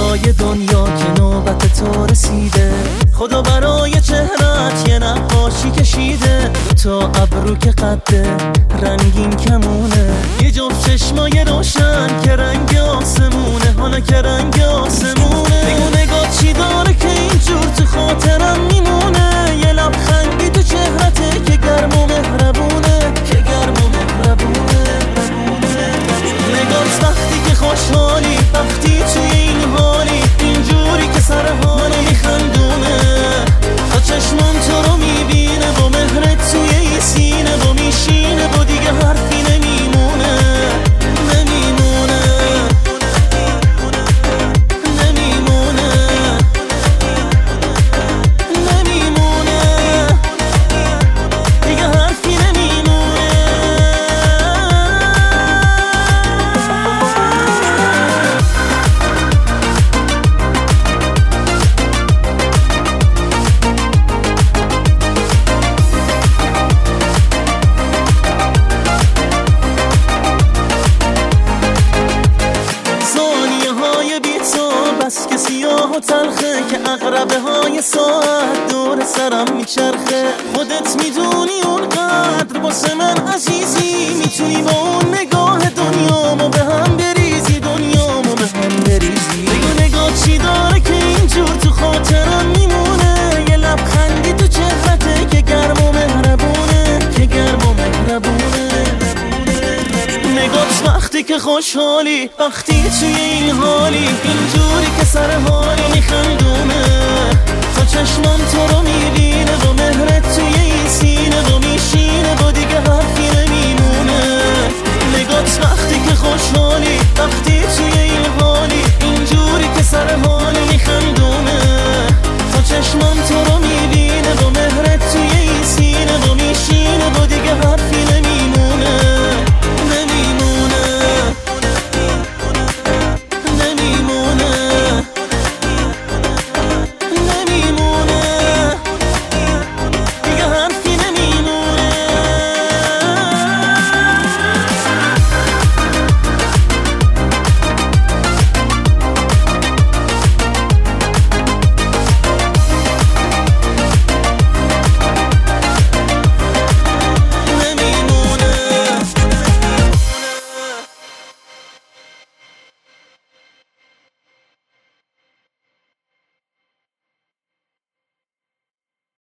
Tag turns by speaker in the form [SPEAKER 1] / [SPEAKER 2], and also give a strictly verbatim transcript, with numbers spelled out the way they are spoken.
[SPEAKER 1] های دنیا که نوبت تو رسیده، خدا برای چهرت یه نقاشی کشیده. تا ابرو که قده رنگین کمونه، یه جفت چشمای روشن که رنگ آسمونه. حالا که رنگ آسمونه بگو نگاه چی داره که اینجور تو خاطرم میمونه. یه لبخندی تو چهرته که گرم و مهربونه، که گرم و مهربونه. نگاهت وقتی که خوشحالی، وقتی توی این حالی، اینجوری که سر حال میخندونه. تا چشمم تو رو میبینه با مهرت توی این سینه، با میشینه با دیگه حرفی نمیمونه. نمیمونه نمیمونه نمیمونه دیگه حرفی نمیمونه. بس که سیاه و تلخه که عقربه های ساعت دور سرم میچرخه. خودت میدونی اونقدر واسه من عزیزی، میتونی با اون نگاه دنیامو به هم بریزی، دنیامو به هم بریزی. بگو نگاه چی داره که اینجور تو خاطرم میمونه. یه لبخندی تو چهرته که گرم و مهربونه، که گرم و مهربونه. نگاهت وقتی که خوشحالی، وقتی توی این حالی، اینجوری که سر حالی میخندونه.